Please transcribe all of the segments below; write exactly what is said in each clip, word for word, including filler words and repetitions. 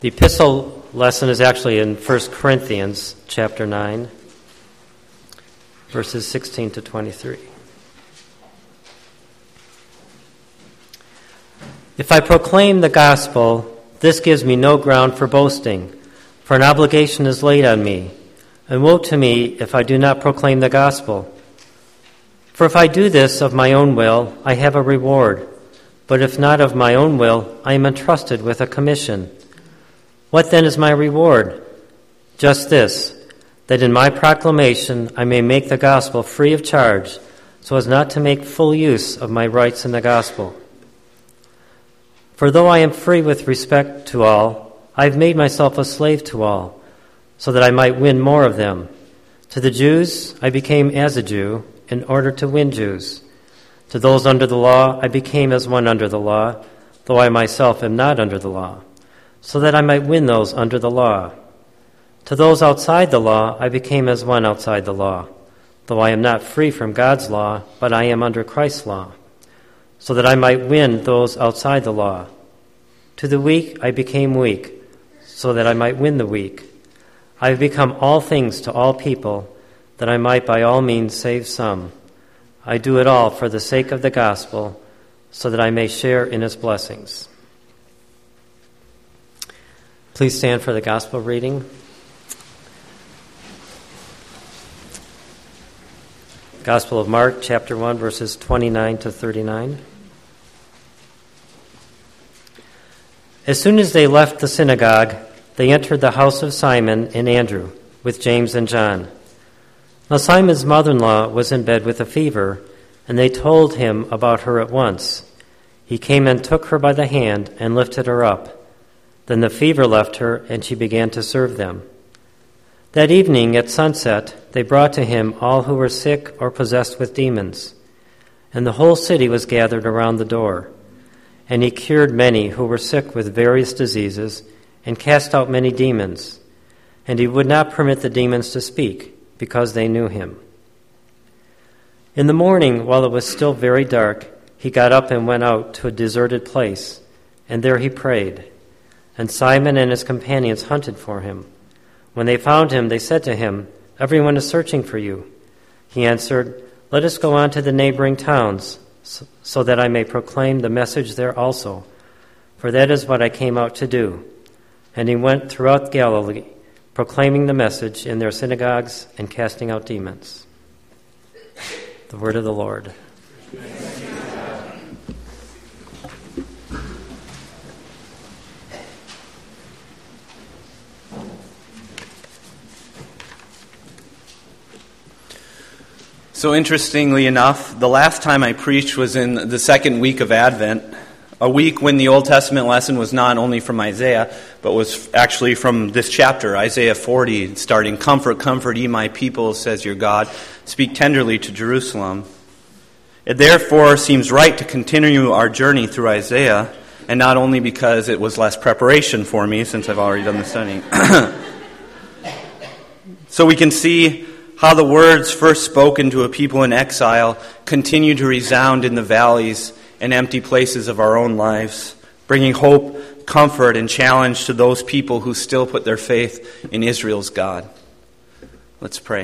The epistle lesson is actually in First Corinthians chapter nine, verses sixteen to twenty-three. If I proclaim the gospel, this gives me no ground for boasting, for an obligation is laid on me, and woe to me if I do not proclaim the gospel. For if I do this of my own will, I have a reward, but if not of my own will, I am entrusted with a commission. What then is my reward? Just this, that in my proclamation I may make the gospel free of charge, so as not to make full use of my rights in the gospel. For though I am free with respect to all, I have made myself a slave to all, so that I might win more of them. To the Jews I became as a Jew, in order to win Jews. To those under the law I became as one under the law, though I myself am not under the law, so that I might win those under the law. To those outside the law I became as one outside the law, though I am not free from God's law, but I am under Christ's law, so that I might win those outside the law. To the weak I became weak, so that I might win the weak. I have become all things to all people, that I might by all means save some. I do it all for the sake of the gospel, so that I may share in its blessings. Please stand for the gospel reading. Gospel of Mark, chapter one, verses twenty-nine to thirty-nine. As soon as they left the synagogue, they entered the house of Simon and Andrew with James and John. Now Simon's mother-in-law was in bed with a fever, and they told him about her at once. He came and took her by the hand and lifted her up. Then the fever left her, and she began to serve them. That evening at sunset, they brought to him all who were sick or possessed with demons, and the whole city was gathered around the door. And he cured many who were sick with various diseases, and cast out many demons. And he would not permit the demons to speak, because they knew him. In the morning, while it was still very dark, he got up and went out to a deserted place, and there he prayed. And Simon and his companions hunted for him. When they found him, they said to him, "Everyone is searching for you." He answered, "Let us go on to the neighboring towns, so that I may proclaim the message there also, for that is what I came out to do." And he went throughout Galilee, proclaiming the message in their synagogues and casting out demons. The word of the Lord. So interestingly enough, the last time I preached was in the second week of Advent, a week when the Old Testament lesson was not only from Isaiah, but was actually from this chapter, Isaiah forty, starting, "Comfort, comfort ye my people, says your God. Speak tenderly to Jerusalem." It therefore seems right to continue our journey through Isaiah, and not only because it was less preparation for me, since I've already done the studying. So we can see how the words first spoken to a people in exile continue to resound in the valleys and empty places of our own lives, bringing hope, comfort, and challenge to those people who still put their faith in Israel's God. Let's pray.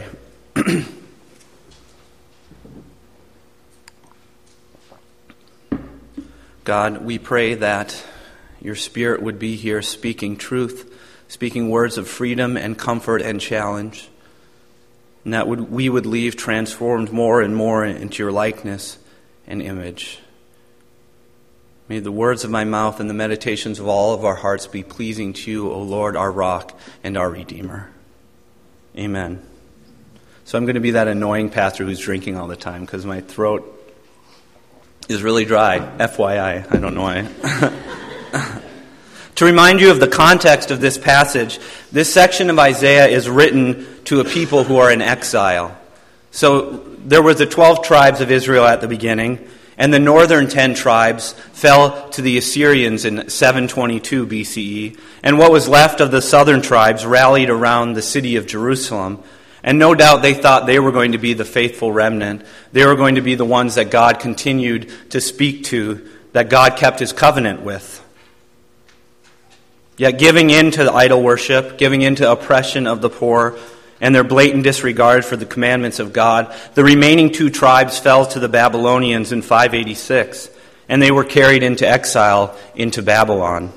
God, we pray that your Spirit would be here speaking truth, speaking words of freedom and comfort and challenge, and that would, we would leave transformed more and more into your likeness and image. May the words of my mouth and the meditations of all of our hearts be pleasing to you, O Lord, our rock and our Redeemer. Amen. So I'm going to be that annoying pastor who's drinking all the time because my throat is really dry. F Y I. I don't know why. To remind you of the context of this passage, this section of Isaiah is written to a people who are in exile. So there were the twelve tribes of Israel at the beginning, and the northern ten tribes fell to the Assyrians in seven twenty-two B C E, and what was left of the southern tribes rallied around the city of Jerusalem. And no doubt they thought they were going to be the faithful remnant. They were going to be the ones that God continued to speak to, that God kept his covenant with. Yet giving in to idol worship, giving in to oppression of the poor, and their blatant disregard for the commandments of God, the remaining two tribes fell to the Babylonians in five eighty-six, and they were carried into exile into Babylon.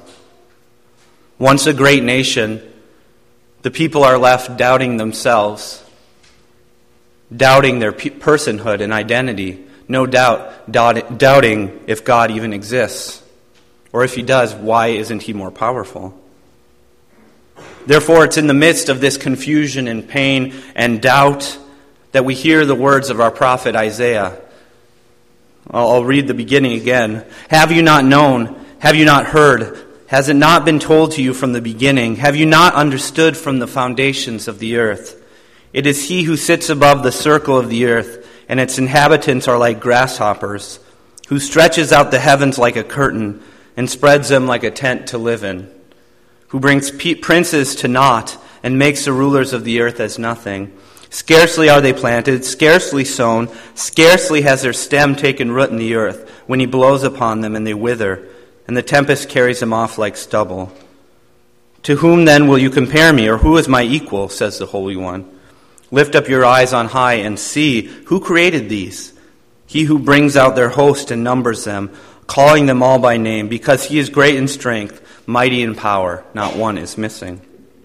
Once a great nation, the people are left doubting themselves, doubting their personhood and identity, no doubt doubting if God even exists. Or if he does, why isn't he more powerful? Therefore, it's in the midst of this confusion and pain and doubt that we hear the words of our prophet Isaiah. I'll read the beginning again. Have you not known? Have you not heard? Has it not been told to you from the beginning? Have you not understood from the foundations of the earth? It is he who sits above the circle of the earth, and its inhabitants are like grasshoppers, who stretches out the heavens like a curtain and spreads them like a tent to live in, who brings princes to naught and makes the rulers of the earth as nothing. Scarcely are they planted, scarcely sown, scarcely has their stem taken root in the earth, when he blows upon them and they wither, and the tempest carries them off like stubble. To whom then will you compare me, or who is my equal, says the Holy One? Lift up your eyes on high and see, who created these? He who brings out their host and numbers them, calling them all by name, because he is great in strength, mighty in power, not one is missing.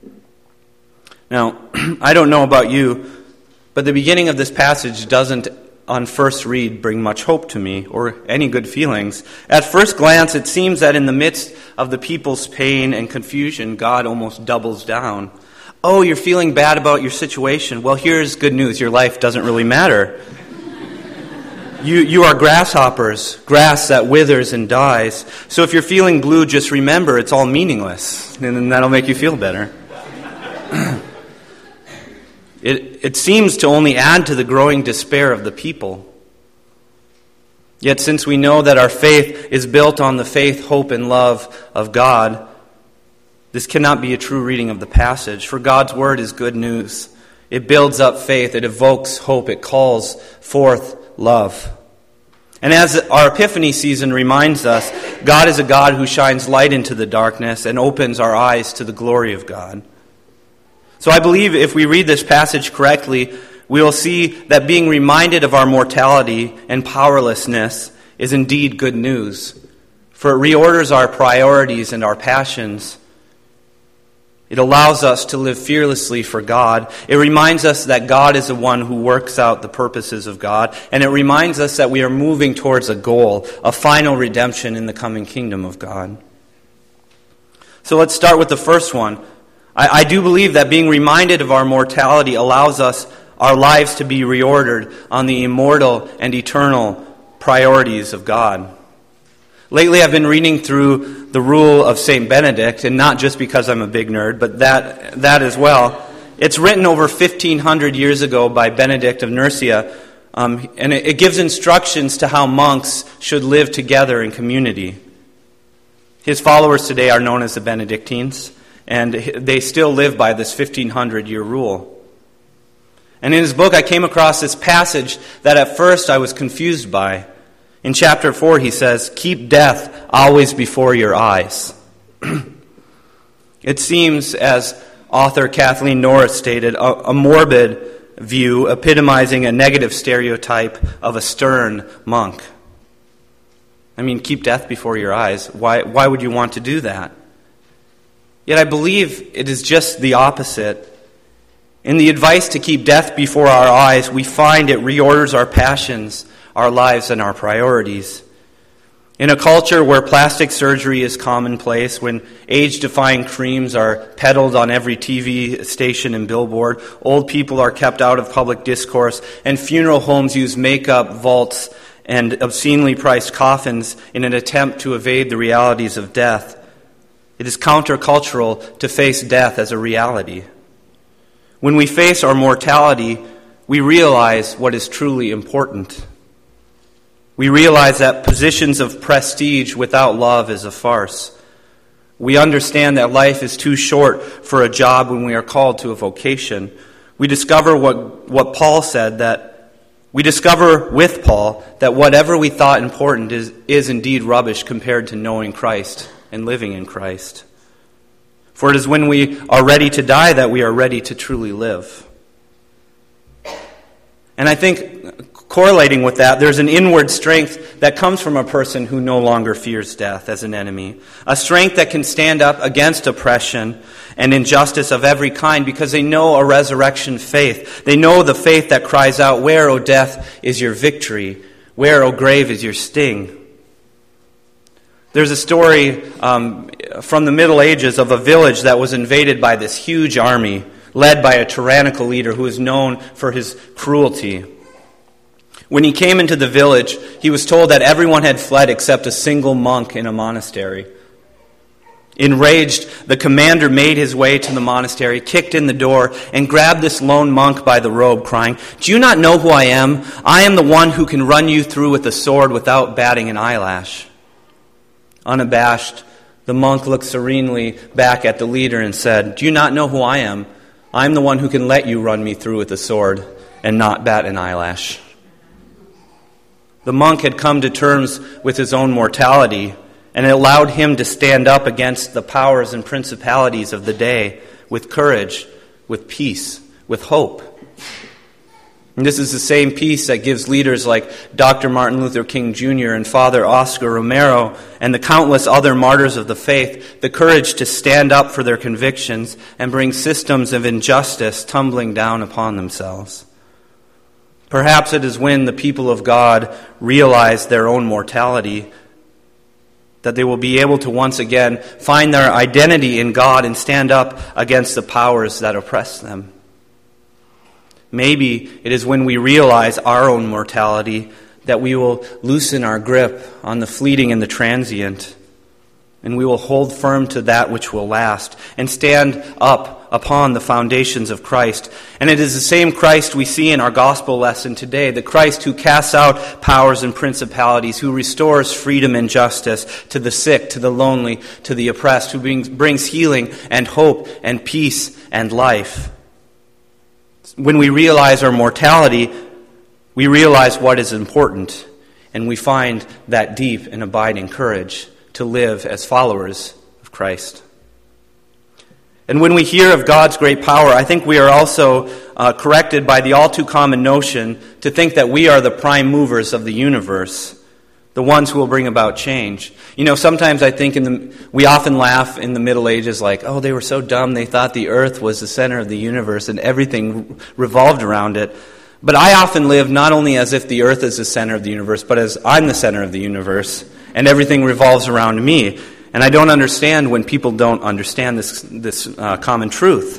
Now, I don't know about you, but the beginning of this passage doesn't, on first read, bring much hope to me, or any good feelings. At first glance, it seems that in the midst of the people's pain and confusion, God almost doubles down. Oh, you're feeling bad about your situation. Well, here's good news. Your life doesn't really matter. You you are grasshoppers, grass that withers and dies. So if you're feeling blue, just remember it's all meaningless, and then that'll make you feel better. it it seems to only add to the growing despair of the people. Yet since we know that our faith is built on the faith, hope, and love of God, this cannot be a true reading of the passage, for God's word is good news. It builds up faith, it evokes hope, it calls forth love. And as our Epiphany season reminds us, God is a God who shines light into the darkness and opens our eyes to the glory of God. So I believe if we read this passage correctly, we will see that being reminded of our mortality and powerlessness is indeed good news, for it reorders our priorities and our passions. It allows us to live fearlessly for God. It reminds us that God is the one who works out the purposes of God. And it reminds us that we are moving towards a goal, a final redemption in the coming kingdom of God. So let's start with the first one. I, I do believe that being reminded of our mortality allows us, our lives, to be reordered on the immortal and eternal priorities of God. Lately, I've been reading through the Rule of Saint Benedict, and not just because I'm a big nerd, but that that as well. It's written over fifteen hundred years ago by Benedict of Nursia, um, and it, it gives instructions to how monks should live together in community. His followers today are known as the Benedictines, and they still live by this fifteen hundred year rule. And in his book, I came across this passage that at first I was confused by. In chapter four, he says, "Keep death always before your eyes." It seems, as author Kathleen Norris stated, a, a morbid view epitomizing a negative stereotype of a stern monk. I mean, keep death before your eyes. Why, why would you want to do that? Yet I believe it is just the opposite. In the advice to keep death before our eyes, we find it reorders our passions, our lives, and our priorities. In a culture where plastic surgery is commonplace, when age-defying creams are peddled on every T V station and billboard, old people are kept out of public discourse, and funeral homes use makeup, vaults, and obscenely priced coffins in an attempt to evade the realities of death, it is countercultural to face death as a reality. When we face our mortality, we realize what is truly important. We realize that positions of prestige without love is a farce. We understand that life is too short for a job when we are called to a vocation. We discover what, what Paul said, that we discover with Paul that whatever we thought important is, is indeed rubbish compared to knowing Christ and living in Christ. For it is when we are ready to die that we are ready to truly live. And I think correlating with that, there's an inward strength that comes from a person who no longer fears death as an enemy. A strength that can stand up against oppression and injustice of every kind because they know a resurrection faith. They know the faith that cries out, "Where, O death, is your victory? Where, O grave, is your sting?" There's a story um, from the Middle Ages of a village that was invaded by this huge army led by a tyrannical leader who was known for his cruelty. When he came into the village, he was told that everyone had fled except a single monk in a monastery. Enraged, the commander made his way to the monastery, kicked in the door, and grabbed this lone monk by the robe, crying, "Do you not know who I am? I am the one who can run you through with a sword without batting an eyelash." Unabashed, the monk looked serenely back at the leader and said, "Do you not know who I am? I'm the one who can let you run me through with a sword and not bat an eyelash." The monk had come to terms with his own mortality, and it allowed him to stand up against the powers and principalities of the day with courage, with peace, with hope. And this is the same peace that gives leaders like Doctor Martin Luther King Junior and Father Oscar Romero and the countless other martyrs of the faith the courage to stand up for their convictions and bring systems of injustice tumbling down upon themselves. Perhaps it is when the people of God realize their own mortality that they will be able to once again find their identity in God and stand up against the powers that oppress them. Maybe it is when we realize our own mortality that we will loosen our grip on the fleeting and the transient, and we will hold firm to that which will last and stand up upon the foundations of Christ. And it is the same Christ we see in our gospel lesson today, the Christ who casts out powers and principalities, who restores freedom and justice to the sick, to the lonely, to the oppressed, who brings, brings healing and hope and peace and life. When we realize our mortality, we realize what is important, and we find that deep and abiding courage to live as followers of Christ. And when we hear of God's great power, I think we are also uh, corrected by the all too common notion to think that we are the prime movers of the universe, the ones who will bring about change. You know, sometimes I think in the we often laugh in the Middle Ages like, oh, they were so dumb, they thought the earth was the center of the universe and everything revolved around it. But I often live not only as if the earth is the center of the universe, but as I'm the center of the universe and everything revolves around me. And I don't understand when people don't understand this, this uh, common truth.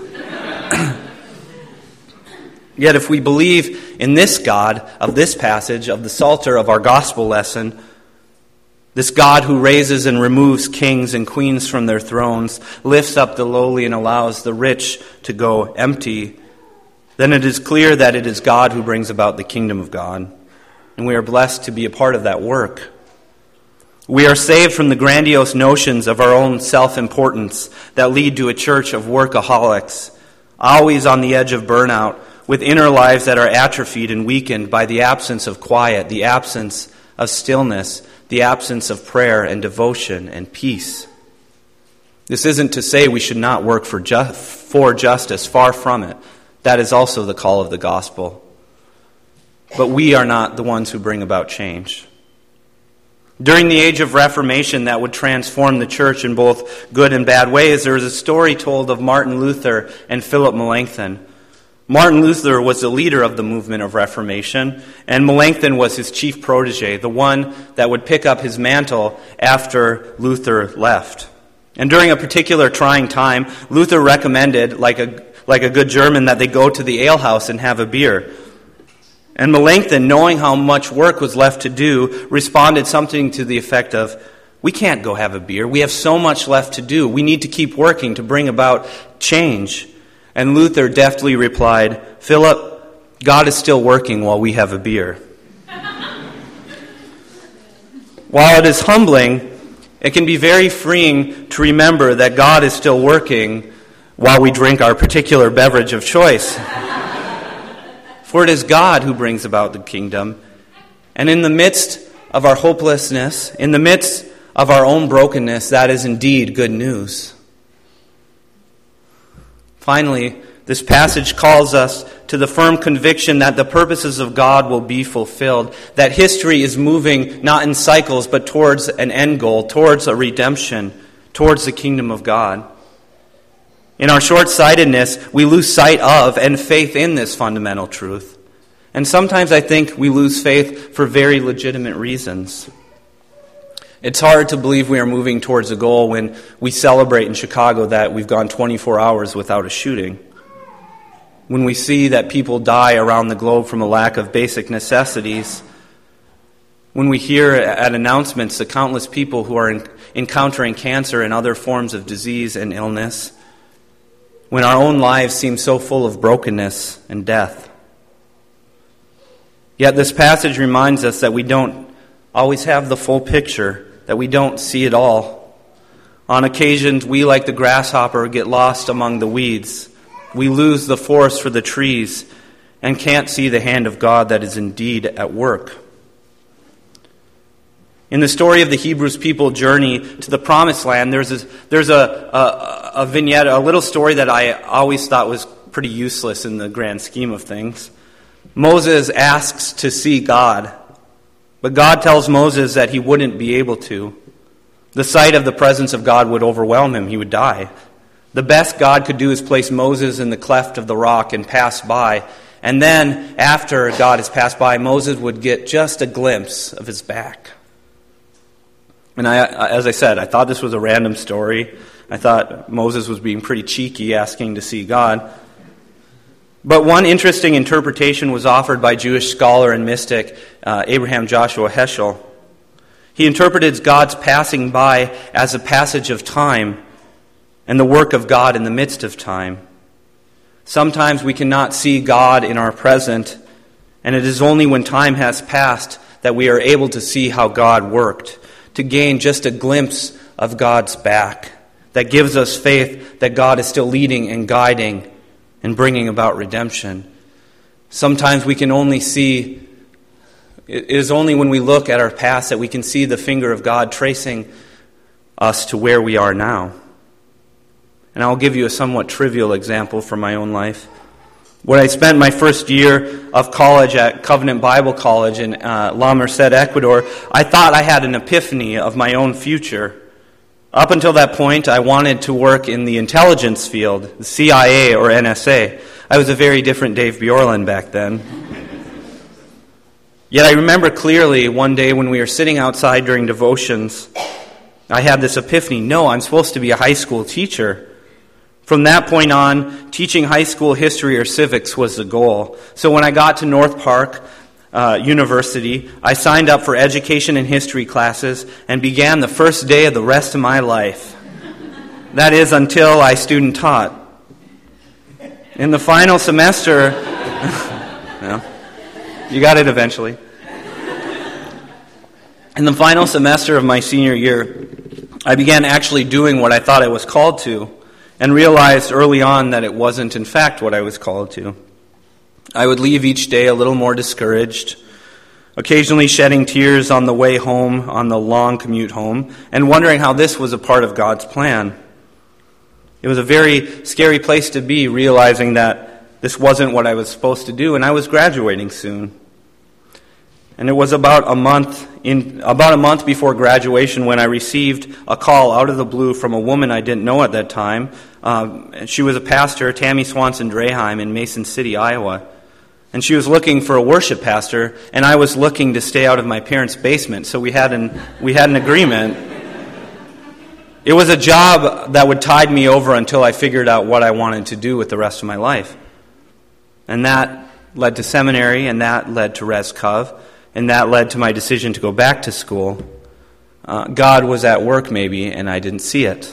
Yet if we believe in this God of this passage, of the Psalter of our gospel lesson, this God who raises and removes kings and queens from their thrones, lifts up the lowly and allows the rich to go empty, then it is clear that it is God who brings about the kingdom of God. And we are blessed to be a part of that work. We are saved from the grandiose notions of our own self-importance that lead to a church of workaholics, always on the edge of burnout, with inner lives that are atrophied and weakened by the absence of quiet, the absence of stillness, the absence of prayer and devotion and peace. This isn't to say we should not work for, ju- for justice, far from it. That is also the call of the gospel. But we are not the ones who bring about change. During the age of Reformation that would transform the church in both good and bad ways, there is a story told of Martin Luther and Philip Melanchthon. Martin Luther was the leader of the movement of Reformation, and Melanchthon was his chief protege, the one that would pick up his mantle after Luther left. And during a particular trying time, Luther recommended, like a, like a good German, that they go to the alehouse and have a beer. And Melanchthon, knowing how much work was left to do, responded something to the effect of, "We can't go have a beer. We have so much left to do. We need to keep working to bring about change." And Luther deftly replied, "Philip, God is still working while we have a beer." While it is humbling, it can be very freeing to remember that God is still working while we drink our particular beverage of choice. For it is God who brings about the kingdom. And in the midst of our hopelessness, in the midst of our own brokenness, that is indeed good news. Finally, this passage calls us to the firm conviction that the purposes of God will be fulfilled, that history is moving not in cycles but towards an end goal, towards a redemption, towards the kingdom of God. In our short-sightedness, we lose sight of and faith in this fundamental truth. And sometimes I think we lose faith for very legitimate reasons. It's hard to believe we are moving towards a goal when we celebrate in Chicago that we've gone twenty-four hours without a shooting. When we see that people die around the globe from a lack of basic necessities. When we hear at announcements the countless people who are in, encountering cancer and other forms of disease and illness. When our own lives seem so full of brokenness and death. Yet this passage reminds us that we don't always have the full picture, that we don't see it all. On occasions, we, like the grasshopper, get lost among the weeds. We lose the forest for the trees and can't see the hand of God that is indeed at work. In the story of the Hebrews people journey to the Promised Land, there's a, there's a, a, a vignette, a little story that I always thought was pretty useless in the grand scheme of things. Moses asks to see God, but God tells Moses that he wouldn't be able to. The sight of the presence of God would overwhelm him. He would die. The best God could do is place Moses in the cleft of the rock and pass by. And then, after God has passed by, Moses would get just a glimpse of his back. And I, as I said, I thought this was a random story. I thought Moses was being pretty cheeky asking to see God. But one interesting interpretation was offered by Jewish scholar and mystic uh, Abraham Joshua Heschel. He interpreted God's passing by as a passage of time and the work of God in the midst of time. Sometimes we cannot see God in our present, and it is only when time has passed that we are able to see how God worked, to gain just a glimpse of God's back that gives us faith that God is still leading and guiding and bringing about redemption. Sometimes we can only see, it is only when we look at our past that we can see the finger of God tracing us to where we are now. And I'll give you a somewhat trivial example from my own life. When I spent my first year of college at Covenant Bible College in uh, La Merced, Ecuador, I thought I had an epiphany of my own future. Up until that point, I wanted to work in the intelligence field, the C I A or N S A. I was a very different Dave Bjorlund back then. Yet I remember clearly one day when we were sitting outside during devotions, I had this epiphany. No, I'm supposed to be a high school teacher. From that point on, teaching high school history or civics was the goal. So when I got to North Park uh, University, I signed up for education and history classes and began the first day of the rest of my life. That is, until I student taught. In the final semester, well, you got it eventually. In the final semester of my senior year, I began actually doing what I thought I was called to, and realized early on that it wasn't, in fact, what I was called to. I would leave each day a little more discouraged, occasionally shedding tears on the way home, on the long commute home, and wondering how this was a part of God's plan. It was a very scary place to be, realizing that this wasn't what I was supposed to do, and I was graduating soon. And it was about a month in about a month before graduation when I received a call out of the blue from a woman I didn't know at that time. Um, she was a pastor, Tammy Swanson Draheim, in Mason City, Iowa. And she was looking for a worship pastor, and I was looking to stay out of my parents' basement, so we had an we had an agreement. It was a job that would tide me over until I figured out what I wanted to do with the rest of my life. And that led to seminary, and that led to Res Cov. And that led to my decision to go back to school. Uh, God was at work, maybe, and I didn't see it.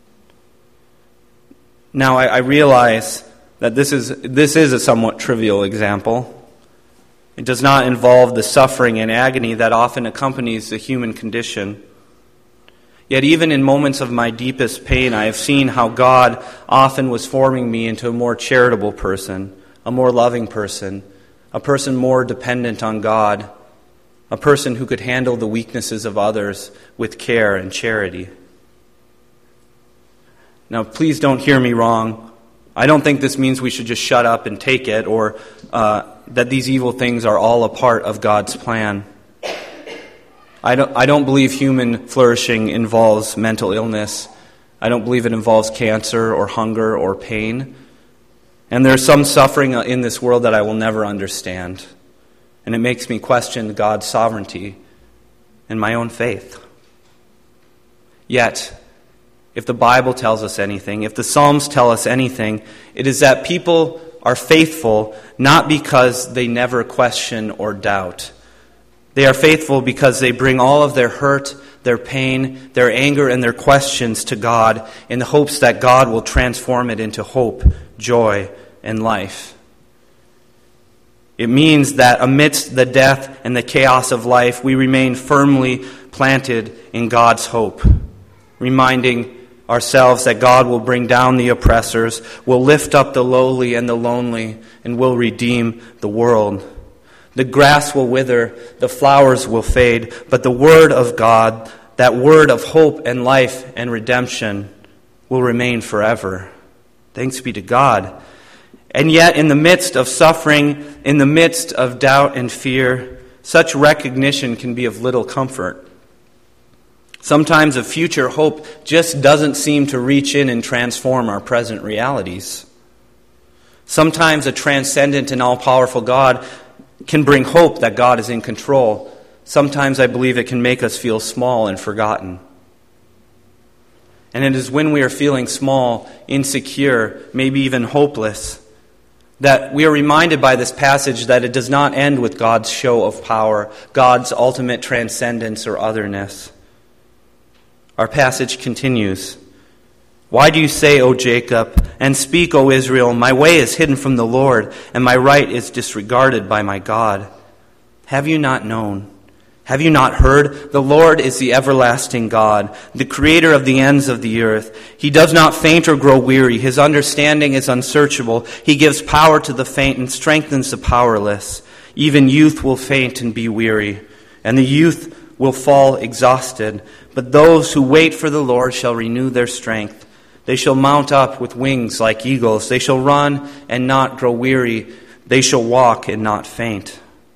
Now, I, I realize that this is this is a somewhat trivial example. It does not involve the suffering and agony that often accompanies the human condition. Yet even in moments of my deepest pain, I have seen how God often was forming me into a more charitable person, a more loving person, a person more dependent on God, a person who could handle the weaknesses of others with care and charity. Now, please don't hear me wrong. I don't think this means we should just shut up and take it, or uh, that these evil things are all a part of God's plan. I don't, I don't believe human flourishing involves mental illness. I don't believe it involves cancer or hunger or pain. And there's some suffering in this world that I will never understand. And it makes me question God's sovereignty and my own faith. Yet, if the Bible tells us anything, if the Psalms tell us anything, it is that people are faithful not because they never question or doubt. They are faithful because they bring all of their hurt, their pain, their anger, and their questions to God in the hopes that God will transform it into hope, joy, and life. It means that amidst the death and the chaos of life, we remain firmly planted in God's hope, reminding ourselves that God will bring down the oppressors, will lift up the lowly and the lonely, and will redeem the world. The grass will wither, the flowers will fade, but the word of God, that word of hope and life and redemption, will remain forever. Thanks be to God. And yet, in the midst of suffering, in the midst of doubt and fear, such recognition can be of little comfort. Sometimes a future hope just doesn't seem to reach in and transform our present realities. Sometimes a transcendent and all-powerful God can bring hope that God is in control. Sometimes I believe it can make us feel small and forgotten. And it is when we are feeling small, insecure, maybe even hopeless, that we are reminded by this passage that it does not end with God's show of power, God's ultimate transcendence or otherness. Our passage continues. Why do you say, O Jacob, and speak, O Israel, my way is hidden from the Lord, and my right is disregarded by my God? Have you not known? Have you not heard? The Lord is the everlasting God, the creator of the ends of the earth. He does not faint or grow weary. His understanding is unsearchable. He gives power to the faint and strengthens the powerless. Even youth will faint and be weary, and the youth will fall exhausted. But those who wait for the Lord shall renew their strength. They shall mount up with wings like eagles. They shall run and not grow weary. They shall walk and not faint.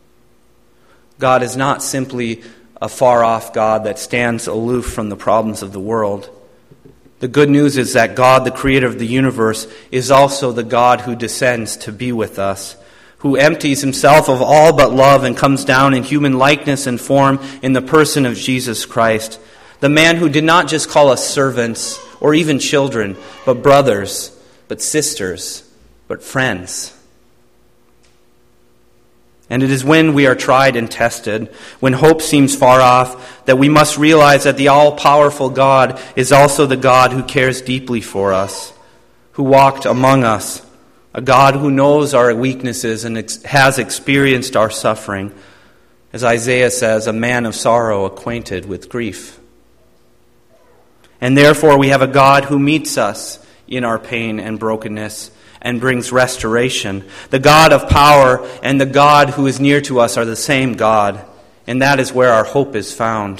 God is not simply a far-off God that stands aloof from the problems of the world. The good news is that God, the creator of the universe, is also the God who descends to be with us, who empties himself of all but love and comes down in human likeness and form in the person of Jesus Christ, the man who did not just call us servants or even children, but brothers, but sisters, but friends. And it is when we are tried and tested, when hope seems far off, that we must realize that the all-powerful God is also the God who cares deeply for us, who walked among us, a God who knows our weaknesses and ex- has experienced our suffering. As Isaiah says, a man of sorrow acquainted with grief. And therefore we have a God who meets us in our pain and brokenness and brings restoration. The God of power and the God who is near to us are the same God, and that is where our hope is found.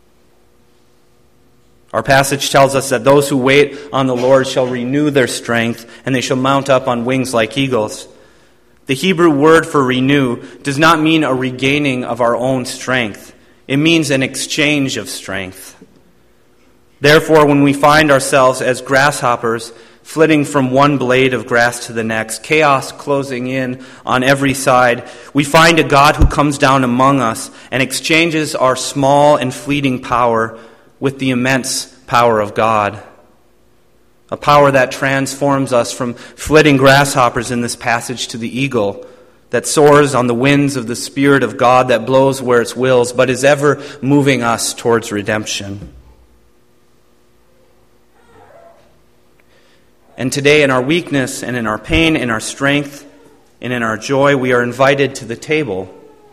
Our passage tells us that those who wait on the Lord shall renew their strength, and they shall mount up on wings like eagles. The Hebrew word for renew does not mean a regaining of our own strength. It means an exchange of strength. Therefore, when we find ourselves as grasshoppers flitting from one blade of grass to the next, chaos closing in on every side, we find a God who comes down among us and exchanges our small and fleeting power with the immense power of God. A power that transforms us from flitting grasshoppers in this passage to the eagle that soars on the winds of the Spirit of God that blows where it wills, but is ever moving us towards redemption. And today, in our weakness and in our pain, in our strength and in our joy, we are invited to the table.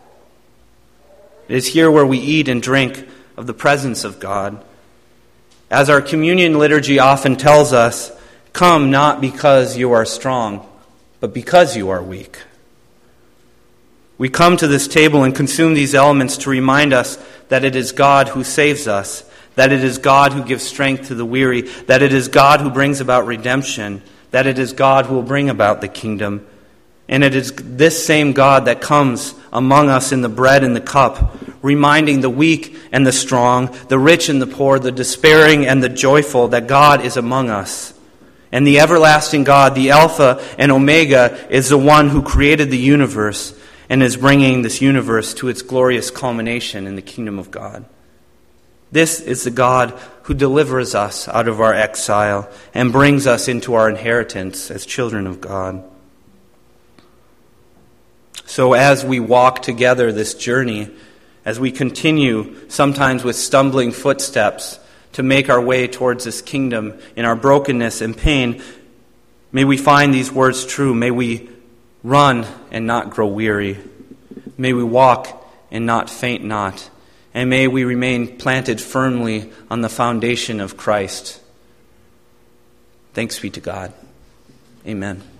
It is here where we eat and drink of the presence of God. As our communion liturgy often tells us, come not because you are strong, but because you are weak. We come to this table and consume these elements to remind us that it is God who saves us, that it is God who gives strength to the weary, that it is God who brings about redemption, that it is God who will bring about the kingdom. And it is this same God that comes among us in the bread and the cup, reminding the weak and the strong, the rich and the poor, the despairing and the joyful, that God is among us. And the everlasting God, the Alpha and Omega, is the one who created the universe and is bringing this universe to its glorious culmination in the kingdom of God. This is the God who delivers us out of our exile and brings us into our inheritance as children of God. So as we walk together this journey, as we continue, sometimes with stumbling footsteps, to make our way towards this kingdom in our brokenness and pain, may we find these words true. May we run and not grow weary. May we walk and not faint not. And may we remain planted firmly on the foundation of Christ. Thanks be to God. Amen.